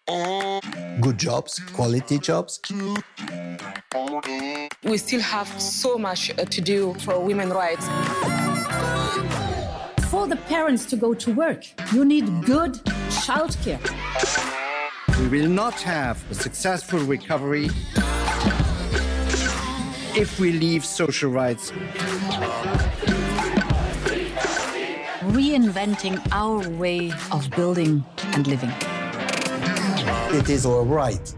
Good jobs, quality jobs. We still have so much to do for women's rights. For the parents to go to work, you need good childcare. We will not have a successful recovery if we leave social rights. Reinventing our way of building and living. It is our right.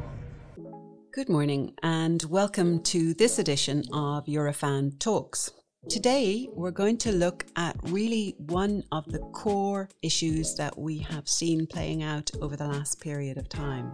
Good morning and welcome to this edition of Eurofan Talks. Today we're going to look at really one of the core issues that we have seen playing out over the last period of time.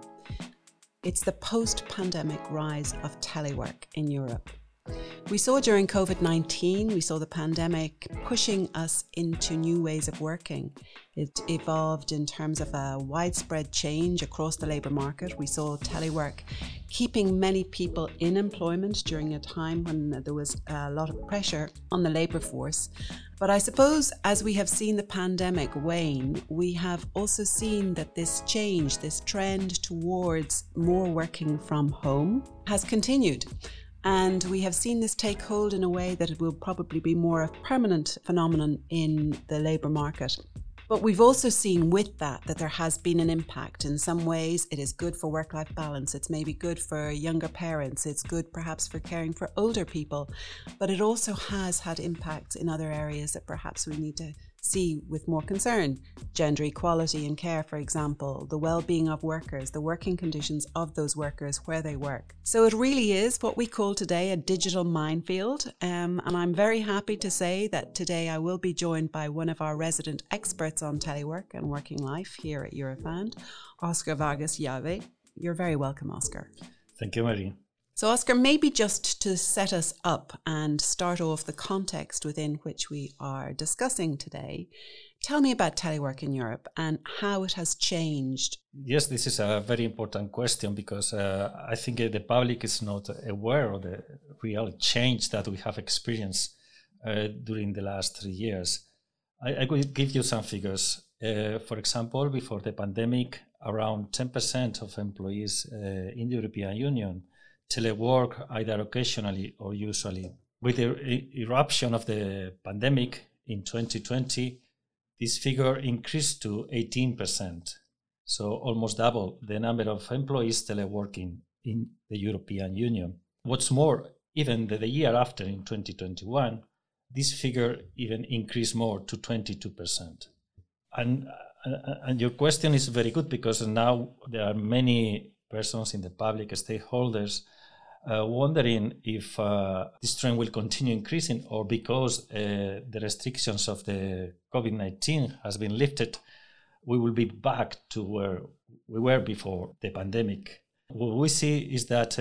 It's the post-pandemic rise of telework in Europe. We saw during COVID-19, we saw the pandemic pushing us into new ways of working. It evolved in terms of a widespread change across the labour market. We saw telework keeping many people in employment during a time when there was a lot of pressure on the labour force. But I suppose as we have seen the pandemic wane, we have also seen that this change, this trend towards more working from home has continued. And we have seen this take hold in a way that it will probably be more a permanent phenomenon in the labour market. But we've also seen with that there has been an impact. In some ways, it is good for work-life balance. It's maybe good for younger parents. It's good perhaps for caring for older people. But it also has had impacts in other areas that perhaps we need to see with more concern. Gender equality in care, for example, the well-being of workers, the working conditions of those workers where they work. So it really is what we call today a digital minefield. And I'm very happy to say that today I will be joined by one of our resident experts on telework and working life here at Eurofan, Oscar Vargas Llave. You're very welcome, Oscar. Thank you, Marie. So Oscar, maybe just to set us up and start off the context within which we are discussing today, tell me about telework in Europe and how it has changed. Yes, this is a very important question because I think the public is not aware of the real change that we have experienced during the last 3 years. I will give you some figures. For example, before the pandemic, around 10% of employees in the European Union telework either occasionally or usually. With the eruption of the pandemic in 2020, this figure increased to 18%. So almost double the number of employees teleworking in the European Union. What's more, even the year after in 2021, this figure even increased more to 22%. And your question is very good because now there are many persons in the public, stakeholders, wondering if this trend will continue increasing or because the restrictions of the COVID-19 has been lifted, we will be back to where we were before the pandemic. What we see is that,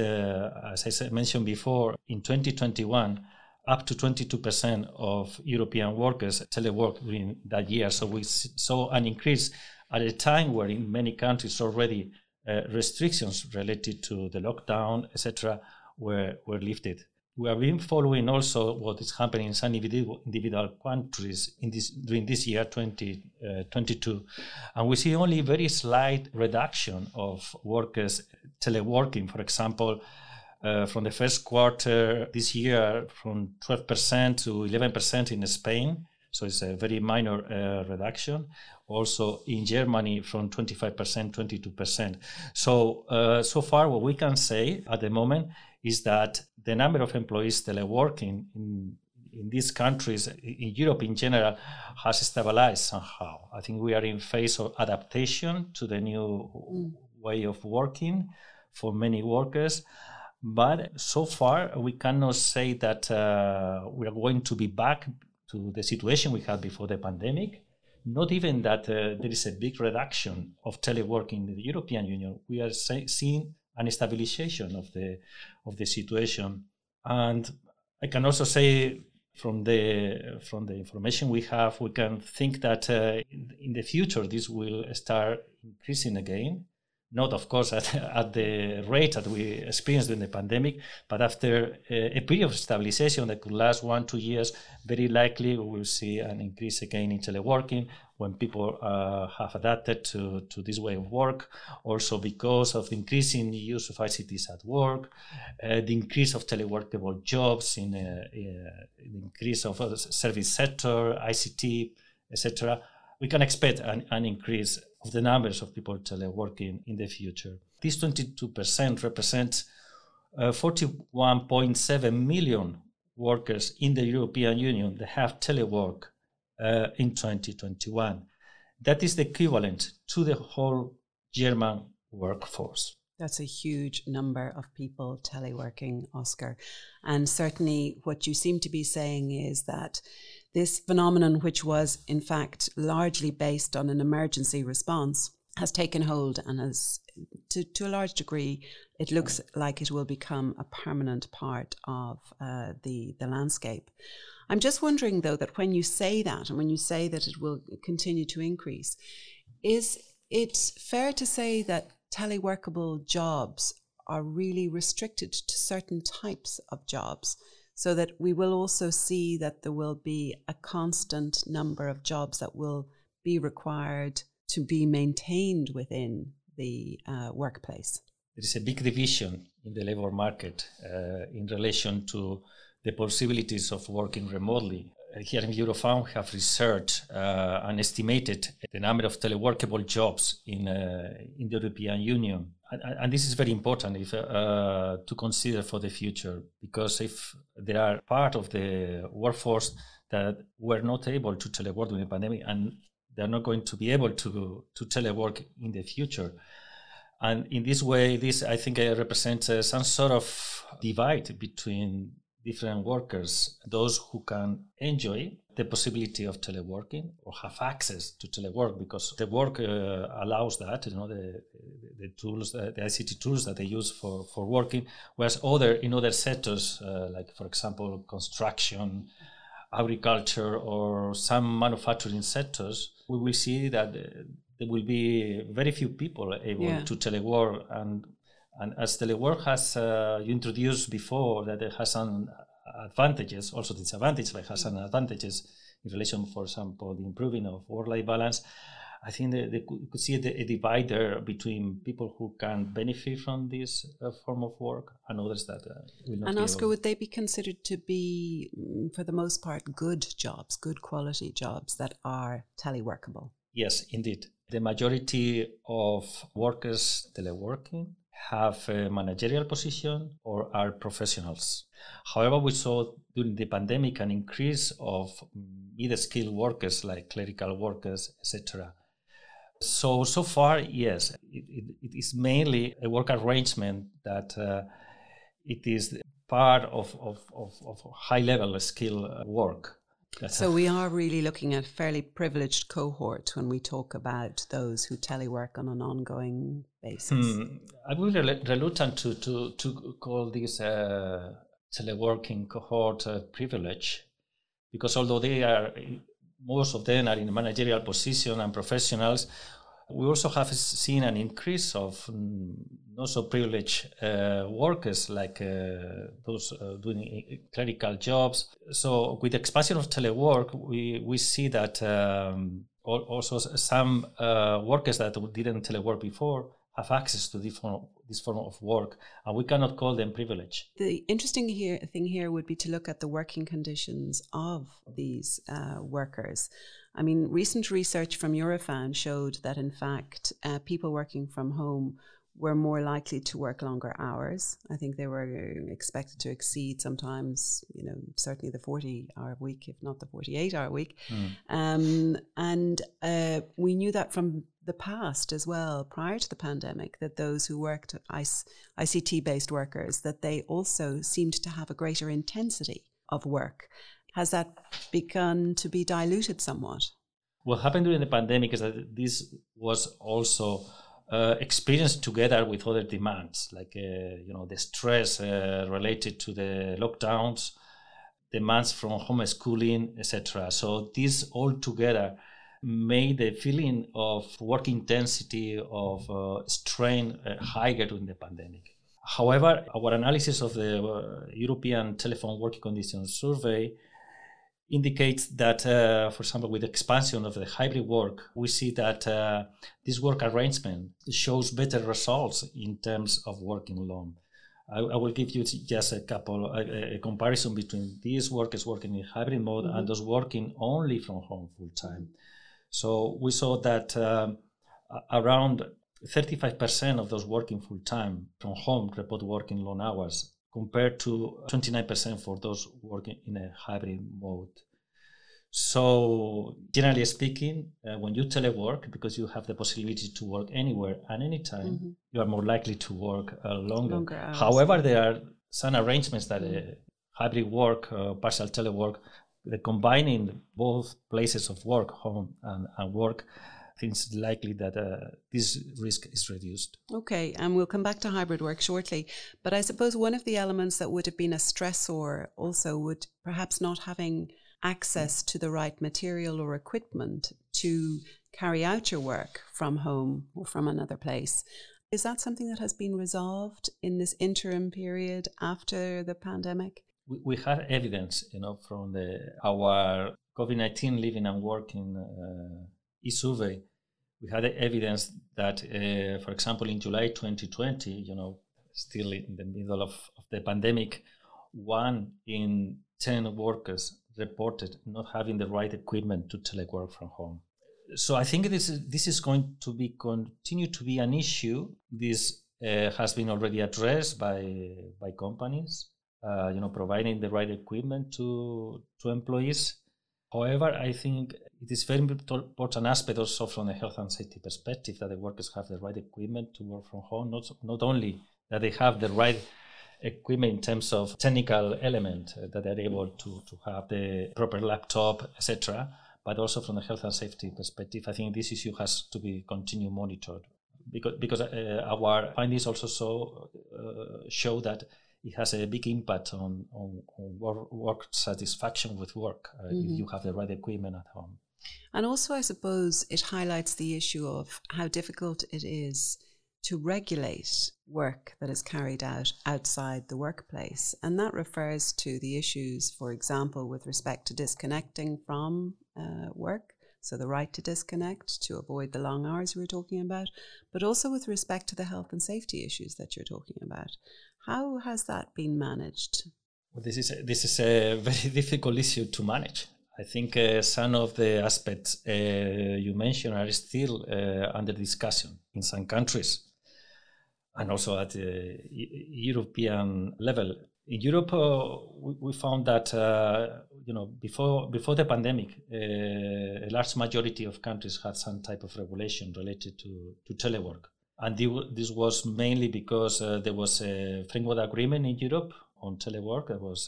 as I mentioned before, in 2021, up to 22% of European workers teleworked during that year. So we saw an increase at a time where in many countries already restrictions related to the lockdown, etc., were lifted. We have been following also what is happening in some individual countries during this year, 2022, and we see only very slight reduction of workers teleworking. For example, from the first quarter this year, from 12% to 11% in Spain. So it's a very minor reduction. Also in Germany from 25%, 22%. So far what we can say at the moment is that the number of employees teleworking in these countries, in Europe in general, has stabilized somehow. I think we are in phase of adaptation to the new way of working for many workers. But so far we cannot say that we are going to be back to the situation we had before the pandemic. Not even that there is a big reduction of teleworking in the European Union. We are seeing a stabilization of the situation. And I can also say from the information we have, we can think that in the future this will start increasing again. Not, of course, at the rate that we experienced during the pandemic, but after a period of stabilization that could last 1-2 years, very likely we will see an increase again in teleworking. when people have adapted to this way of work, also because of the increasing use of ICTs at work, the increase of teleworkable jobs, in the increase of service sector, ICT, etc. We can expect an increase of the numbers of people teleworking in the future. This 22% represents 41.7 million workers in the European Union that have telework in 2021. That is the equivalent to the whole German workforce. That's a huge number of people teleworking, Oscar. And certainly what you seem to be saying is that this phenomenon, which was in fact largely based on an emergency response, has taken hold and has, to a large degree, it looks like it will become a permanent part of the landscape. I'm just wondering, though, that when you say that, and when you say that it will continue to increase, is it fair to say that teleworkable jobs are really restricted to certain types of jobs, so that we will also see that there will be a constant number of jobs that will be required to be maintained within the workplace? There is a big division in the labor market in relation to the possibilities of working remotely. Here in Eurofound, we have researched and estimated the number of teleworkable jobs in the European Union. And this is very important to consider for the future, because if there are part of the workforce that were not able to telework during the pandemic, and they're not going to be able to telework in the future. And in this way, this, I think, represents some sort of divide between different workers, those who can enjoy the possibility of teleworking or have access to telework because the work allows that, the tools, the ICT tools that they use for working, whereas in other sectors, like, for example, construction, agriculture, or some manufacturing sectors, we will see that there will be very few people able to telework. And as telework has you introduced before, that it has some advantages, also disadvantages, but has some advantages in relation, for example, the improving of work-life balance. I think that they could see a divide there between people who can benefit from this form of work and others that will not. And be Oscar, able. would they be considered to be, for the most part, good jobs, good quality jobs that are teleworkable? Yes, indeed. The majority of workers teleworking have a managerial position or are professionals. However, we saw during the pandemic an increase of mid-skilled workers like clerical workers, etc. So far, yes, it is mainly a work arrangement that it is part of high-level skill work. So we are really looking at fairly privileged cohort when we talk about those who telework on an ongoing basis. I will be reluctant to call this teleworking cohort privilege, because although most of them are in managerial position and professionals, we also have seen an increase of not so privileged workers, like those doing clerical jobs. So with the expansion of telework, we see that also some workers that didn't telework before have access to this form of work, and we cannot call them privileged. The interesting thing here would be to look at the working conditions of these workers. I mean, recent research from Eurofound showed that, in fact, people working from home were more likely to work longer hours. I think they were expected to exceed sometimes, certainly the 40-hour week, if not the 48-hour week. And we knew that from the past as well, prior to the pandemic, that those who worked ICT-based workers, that they also seemed to have a greater intensity of work. Has that begun to be diluted somewhat? What happened during the pandemic is that this was also experienced together with other demands, like the stress related to the lockdowns, demands from homeschooling, etc. So this all together made the feeling of work intensity, of strain higher during the pandemic. However, our analysis of the European Telephone Working Conditions Survey indicates that, for example, with the expansion of the hybrid work, we see that this work arrangement shows better results in terms of working alone. I will give you just a comparison between these workers working in hybrid mode and those working only from home full time. So we saw that around 35% of those working full time from home report working long hours, compared to 29% for those working in a hybrid mode. So generally speaking, when you telework, because you have the possibility to work anywhere and anytime, you are more likely to work longer hours. However, there are some arrangements that hybrid work, partial telework, combining both places of work, home and work, I think it's likely that this risk is reduced. Okay, and we'll come back to hybrid work shortly. But I suppose one of the elements that would have been a stressor also would perhaps not having access to the right material or equipment to carry out your work from home or from another place. Is that something that has been resolved in this interim period after the pandemic? We had evidence, from our COVID-19 living and working e-survey. We had evidence that, for example, in July 2020, still in the middle of the pandemic, 1 in 10 workers reported not having the right equipment to telework from home. So I think this is going to continue to be an issue. This has been already addressed by companies, providing the right equipment to employees. However, I think it is very important aspect also from the health and safety perspective that the workers have the right equipment to work from home. Not only that they have the right equipment in terms of technical element, that they're able to have the proper laptop, etc., but also from the health and safety perspective. I think this issue has to be continued monitored because our findings also show that it has a big impact on work satisfaction with work if you have the right equipment at home. And also, I suppose, it highlights the issue of how difficult it is to regulate work that is carried out outside the workplace. And that refers to the issues, for example, with respect to disconnecting from work, so the right to disconnect, to avoid the long hours we were talking about, but also with respect to the health and safety issues that you're talking about. How has that been managed? Well, this is a very difficult issue to manage. I think some of the aspects you mentioned are still under discussion in some countries, and also at the European level. In Europe, we found that before the pandemic, a large majority of countries had some type of regulation related to telework. And this was mainly because there was a framework agreement in Europe on telework that was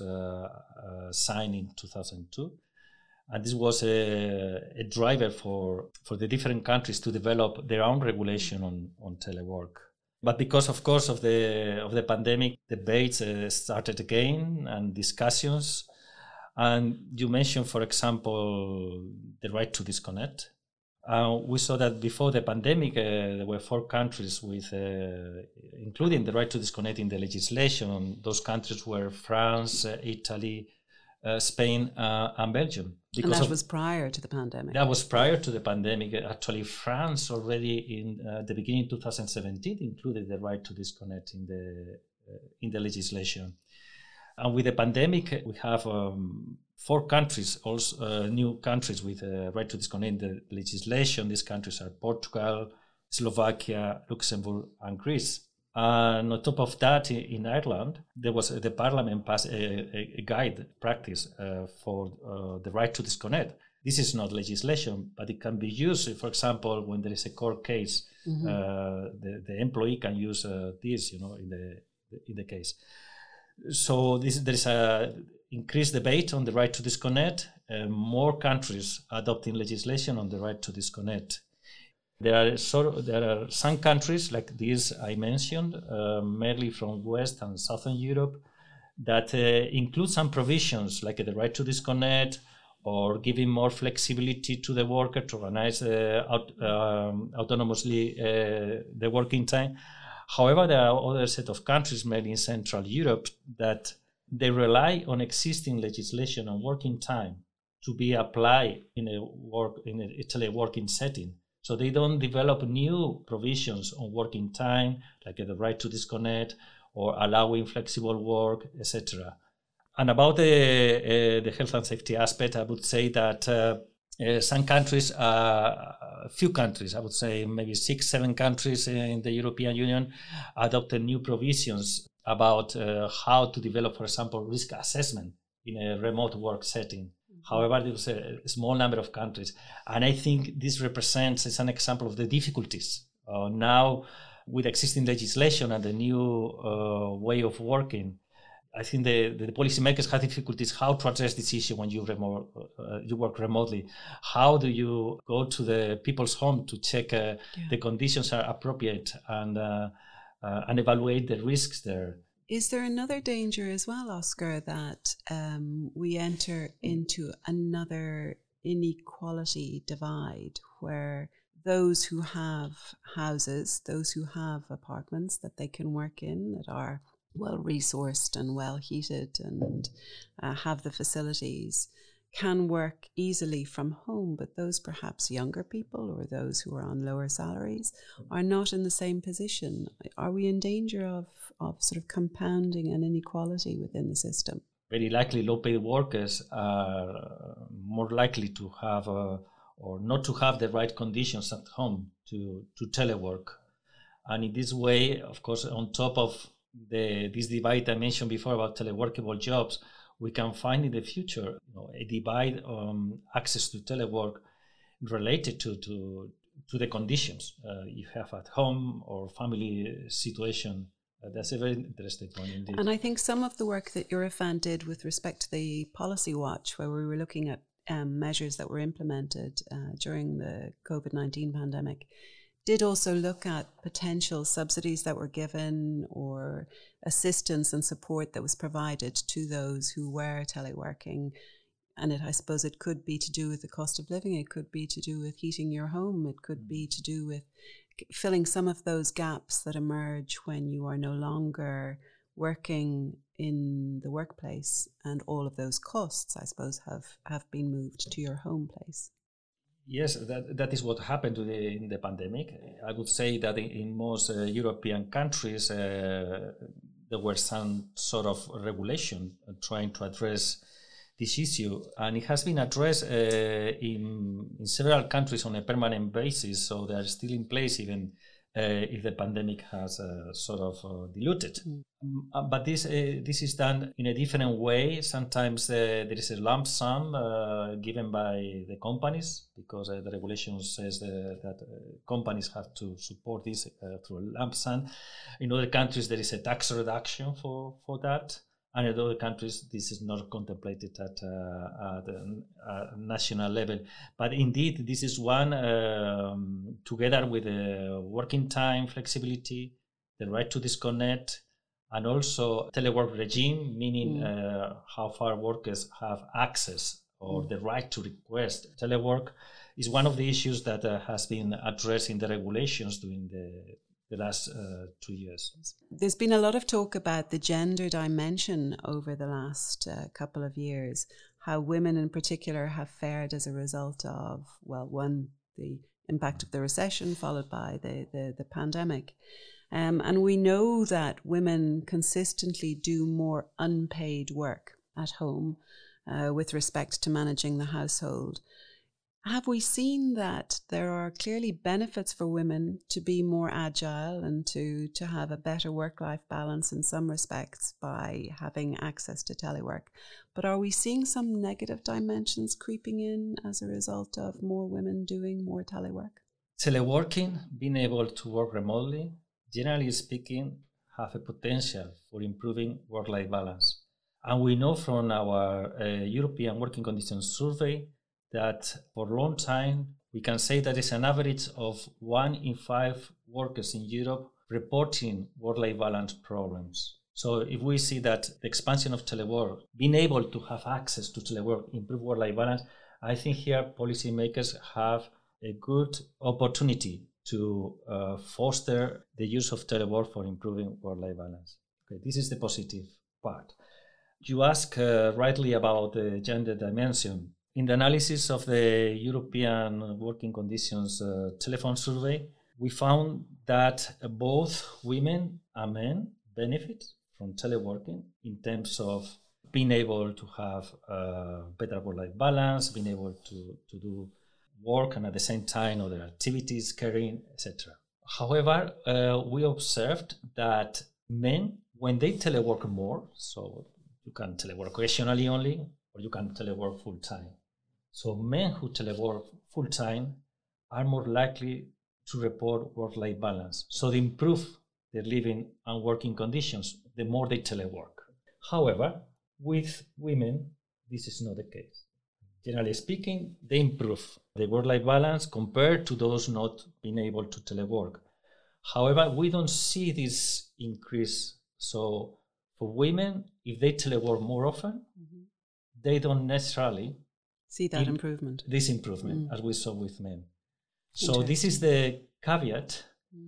signed in 2002. And this was a driver for the different countries to develop their own regulation on telework. But because, of course, of the pandemic, debates started again and discussions. And you mentioned, for example, the right to disconnect. We saw that before the pandemic, there were 4 countries with, including the right to disconnect in the legislation. Those countries were France, Italy, Spain, and Belgium. And that was prior to the pandemic. That was prior to the pandemic. Actually, France already in the beginning of 2017 included the right to disconnect in the legislation. And with the pandemic, we have 4 countries, also new countries with a right to disconnect in the legislation. These countries are Portugal, Slovakia, Luxembourg, and Greece. And on top of that, in Ireland, the Parliament passed a guide practice for the right to disconnect. This is not legislation, but it can be used. For example, when there is a court case, the employee can use this, in the case. So there is a increased debate on the right to disconnect. More countries adopting legislation on the right to disconnect. There are some countries like these I mentioned, mainly from West and Southern Europe, that include some provisions like the right to disconnect or giving more flexibility to the worker to organize autonomously the working time. However, there are other set of countries, mainly in Central Europe, that they rely on existing legislation on working time to be applied in a teleworking setting. So they don't develop new provisions on working time, like the right to disconnect or allowing flexible work, etc. And about the health and safety aspect, I would say that some countries, a few countries, I would say maybe 6-7 countries in the European Union, adopted new provisions about how to develop, for example, risk assessment in a remote work setting. However, there was a small number of countries. And I think this represents an example of the difficulties. Now, with existing legislation and the new way of working, I think the policymakers have difficulties how to address this issue when you work remotely. How do you go to the people's home to check the conditions are appropriate and evaluate the risks there? Is there another danger as well, Oscar, that we enter into another inequality divide where those who have houses, those who have apartments that they can work in that are well resourced and well heated and have the facilities can work easily from home, but those perhaps younger people or those who are on lower salaries are not in the same position? Are we in danger of sort of compounding an inequality within the system? Very likely low-paid workers are more likely to have or not to have the right conditions at home to telework. And in this way, of course, on top of this divide I mentioned before about teleworkable jobs, we can find in the future a divide access to telework related to the conditions you have at home or family situation. That's a very interesting point indeed. And I think some of the work that Eurofund did with respect to the Policy Watch, where we were looking at measures that were implemented during the COVID-19 pandemic, did also look at potential subsidies that were given or assistance and support that was provided to those who were teleworking. And I suppose it could be to do with the cost of living, it could be to do with heating your home, it could be to do with filling some of those gaps that emerge when you are no longer working in the workplace, and all of those costs, I suppose, have been moved to your home place. Yes, that is what happened in the pandemic. I would say that in most European countries, there were some sort of regulation trying to address this issue, and it has been addressed in several countries on a permanent basis, so they are still in place even if the pandemic has sort of diluted. But this is done in a different way. Sometimes there is a lump sum given by the companies, because the regulation says that companies have to support this through a lump sum. In other countries, there is a tax reduction for that. And in other countries, this is not contemplated at a national level. But indeed, this is one, together with the working time flexibility, the right to disconnect, and also telework regime, meaning how far workers have access or the right to request telework, is one of the issues that has been addressed in the regulations during the last 2 years. There's been a lot of talk about the gender dimension over the last couple of years, how women in particular have fared as a result of, well, one, the impact of the recession, followed by the pandemic. And we know that women consistently do more unpaid work at home with respect to managing the household. Have we seen that there are clearly benefits for women to be more agile and to have a better work-life balance in some respects by having access to telework? But are we seeing some negative dimensions creeping in as a result of more women doing more telework? Teleworking, being able to work remotely, generally speaking, have a potential for improving work-life balance. And we know from our European Working Conditions Survey that for a long time, we can say that it's an average of 1 in 5 workers in Europe reporting work-life balance problems. So if we see that the expansion of telework, being able to have access to telework, improve work-life balance, I think here policymakers have a good opportunity to foster the use of telework for improving work-life balance. Okay, this is the positive part. You ask rightly about the gender dimension. In the analysis of the European Working Conditions telephone survey, we found that both women and men benefit from teleworking in terms of being able to have a better work-life balance, being able to do work and at the same time other activities, caring, etc. However, we observed that men, when they telework more, so you can telework occasionally only, or you can telework full-time. So men who telework full-time are more likely to report work-life balance. So they improve their living and working conditions the more they telework. However, with women, this is not the case. Generally speaking, they improve the work-life balance compared to those not being able to telework. However, we don't see this increase. So for women, if they telework more often, they don't necessarily see that improvement. This improvement, as we saw with men. So this is the caveat.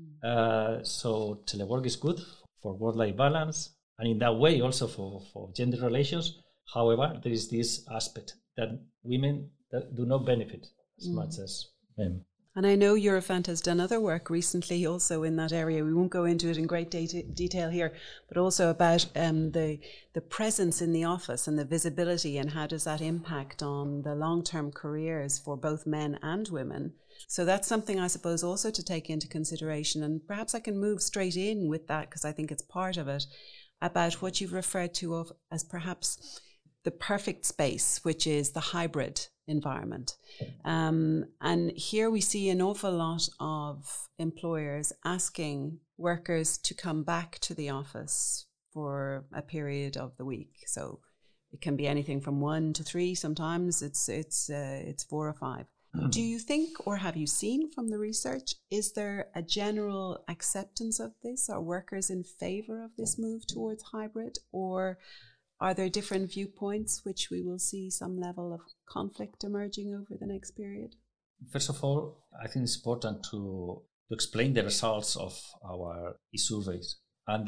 So telework is good for work-life balance, and in that way also for gender relations. However, there is this aspect that women that do not benefit as much as men. And I know Eurofund has done other work recently also in that area. We won't go into it in great detail here, but also about the presence in the office and the visibility, and how does that impact on the long-term careers for both men and women. So that's something I suppose also to take into consideration. And perhaps I can move straight in with that, because I think it's part of it, about what you've referred to as perhaps the perfect space, which is the hybrid environment. And here we see an awful lot of employers asking workers to come back to the office for a period of the week. So it can be anything from 1 to 3. Sometimes it's 4 or 5. Do you think, or have you seen from the research, is there a general acceptance of this? Are workers in favor of this move towards hybrid, or are there different viewpoints which we will see some level of conflict emerging over the next period? First of all, I think it's important to explain the results of our e-surveys. And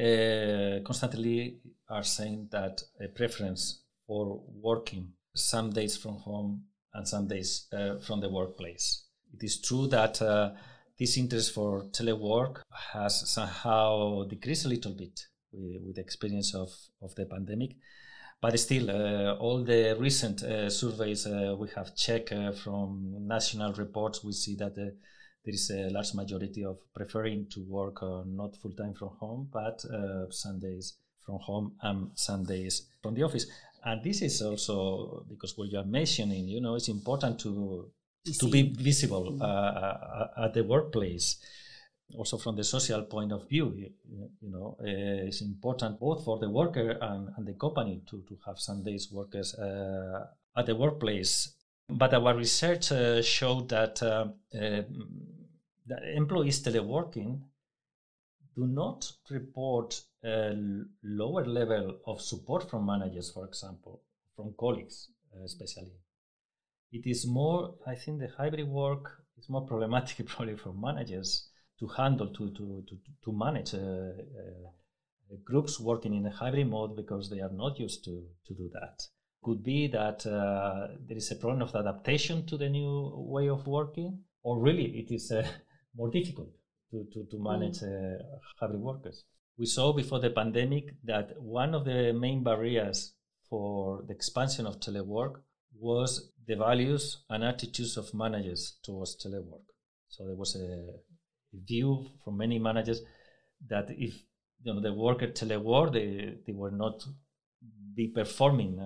they constantly are saying that a preference for working some days from home and some days from the workplace. It is true that this interest for telework has somehow decreased a little bit with the experience of the pandemic. But still, all the recent surveys we have checked from national reports, we see that there is a large majority of preferring to work not full-time from home, but Sundays from home and Sundays from the office. And this is also because what you are mentioning, it's important to be visible at the workplace. Also from the social point of view, it's important both for the worker and the company to have Sundays workers at the workplace. But our research showed that employees teleworking do not report a lower level of support from managers, for example, from colleagues especially. It is more, I think the hybrid work is more problematic probably for managers to handle, to manage groups working in a hybrid mode, because they are not used to do that. Could be that there is a problem of adaptation to the new way of working, or really it is more difficult to manage hybrid workers. We saw before the pandemic that one of the main barriers for the expansion of telework was the values and attitudes of managers towards telework. So there was a view from many managers that if the worker telework, they were not be performing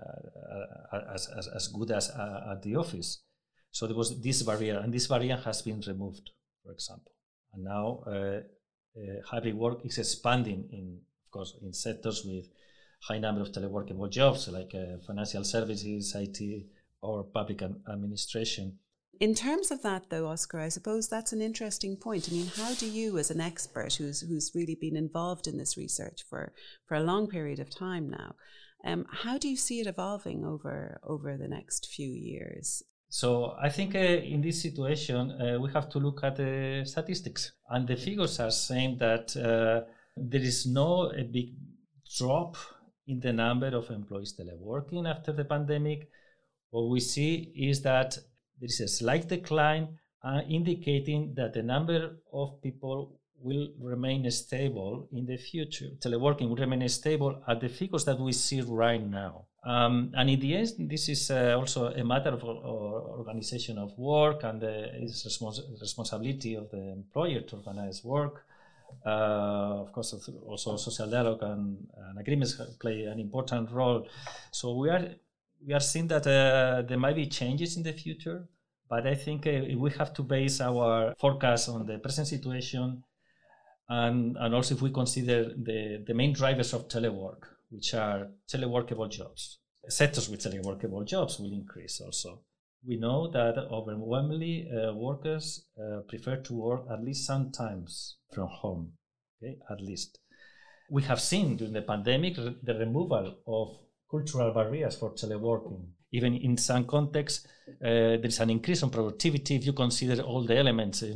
as good as at the office. So there was this barrier, and this barrier has been removed, for example. And now hybrid work is expanding in sectors with high number of teleworkable jobs, like financial services, IT, or public administration. In terms of that, though, Oscar, I suppose that's an interesting point. I mean, how do you, as an expert who's really been involved in this research for a long period of time now, how do you see it evolving over the next few years? So I think in this situation, we have to look at the statistics. And the figures are saying that there is a big drop in the number of employees teleworking after the pandemic. what we see is that there is a slight decline, indicating that the number of people will remain stable in the future. Teleworking will remain stable at the figures that we see right now. And in the end, this is also a matter of organization of work, and it's responsibility of the employer to organize work. Of course, also social dialogue and agreements play an important role. So we are seeing that there might be changes in the future, but I think we have to base our forecast on the present situation, and also if we consider the main drivers of telework, which are teleworkable jobs. Sectors with teleworkable jobs will increase also. We know that overwhelmingly workers prefer to work at least sometimes from home, okay, at least. We have seen during the pandemic the removal of cultural barriers for teleworking. Even in some contexts, there is an increase in productivity if you consider all the elements,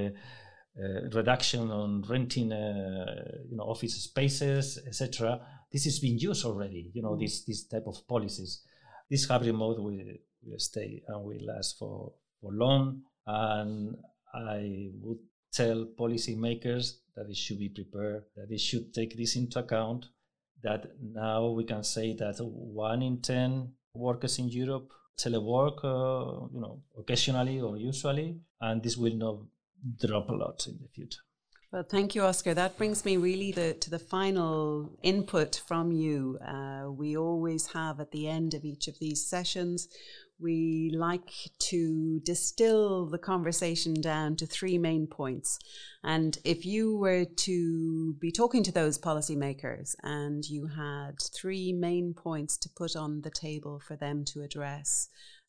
reduction on renting, office spaces, etc. This is being used already. This type of policies. This hybrid mode will stay and will last for long. And I would tell policymakers that they should be prepared, that they should take this into account. That now we can say that 1 in 10 workers in Europe telework, occasionally or usually, and this will not drop a lot in the future. Well, thank you, Oscar. That brings me really to the final input from you. We always have at the end of each of these sessions, we like to distill the conversation down to 3 main points. And if you were to be talking to those policymakers and you had 3 main points to put on the table for them to address,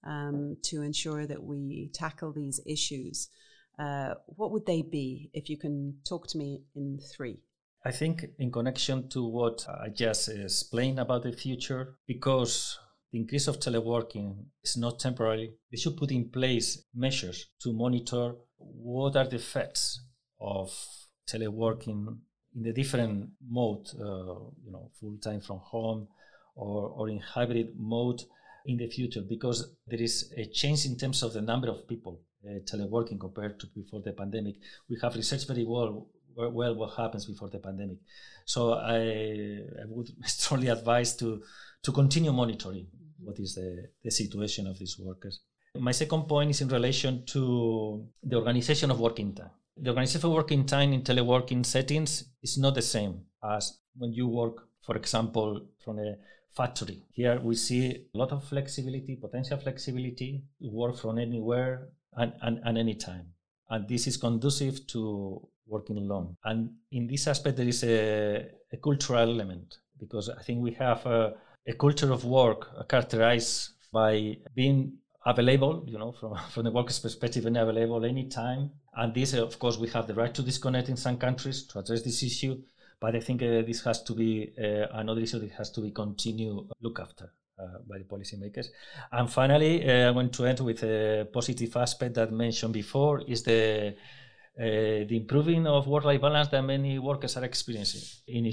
to ensure that we tackle these issues, what would they be, if you can talk to me in 3? I think in connection to what I just explained about the future, because the increase of teleworking is not temporary, they should put in place measures to monitor what are the effects of teleworking in the different mode, full-time from home or in hybrid mode in the future, because there is a change in terms of the number of people teleworking compared to before the pandemic. We have researched very well what happens before the pandemic. So I would strongly advise to continue monitoring what is the situation of these workers. My second point is in relation to the organization of working time. The organization of working time in teleworking settings is not the same as when you work, for example, from a factory. Here we see a lot of flexibility, potential flexibility, to work from anywhere and anytime. And this is conducive to working alone. And in this aspect, there is a cultural element, because I think we have a culture of work characterized by being available, from the worker's perspective, and available anytime. And this, of course, we have the right to disconnect in some countries to address this issue. But I think this has to be another issue that has to be continued looked after by the policymakers. And finally, I'm going to end with a positive aspect that I mentioned before, is the improving of work-life balance that many workers are experiencing.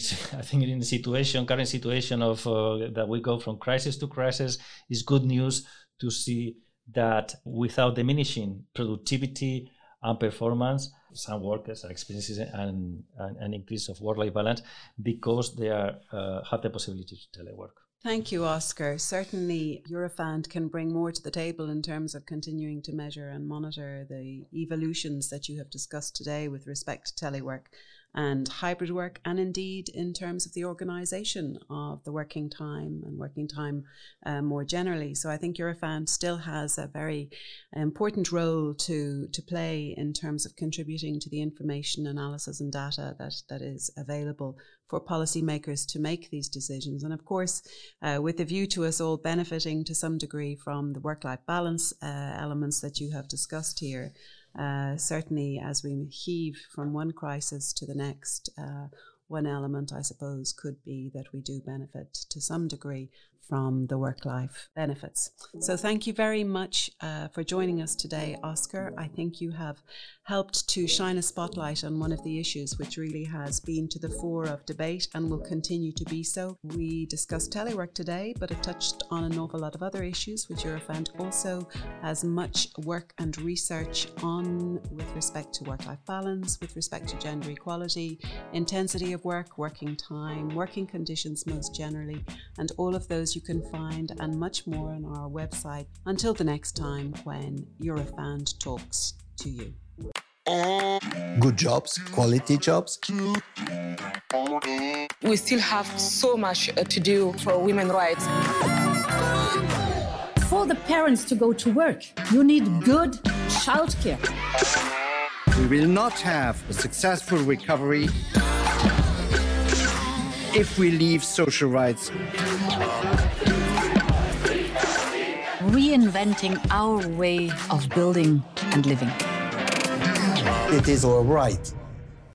I think in the current situation of that we go from crisis to crisis, is good news to see that without diminishing productivity and performance, some workers are experiencing an increase of work-life balance because they have the possibility to telework. Thank you, Oscar. Certainly, Eurofund can bring more to the table in terms of continuing to measure and monitor the evolutions that you have discussed today with respect to telework and hybrid work, and indeed in terms of the organisation of the working time and working time more generally. So I think Eurofund still has a very important role to play in terms of contributing to the information, analysis and data that is available for policymakers to make these decisions. And of course, with a view to us all benefiting to some degree from the work-life balance elements that you have discussed here. Certainly, as we heave from one crisis to the next, one element, I suppose, could be that we do benefit to some degree from the work-life benefits. So thank you very much for joining us today, Oscar. I think you have helped to shine a spotlight on one of the issues which really has been to the fore of debate and will continue to be so. We discussed telework today, but it touched on an awful lot of other issues which Eurofund also has much work and research on with respect to work-life balance, with respect to gender equality, intensity of work, working time, working conditions most generally, and all of those you can find and much more on our website. Until the next time when Eurofund talks to you. Good jobs, quality jobs. We still have so much to do for women's rights. For the parents to go to work, you need good childcare. We will not have a successful recovery if we leave social rights. Reinventing our way of building and living. It is our right.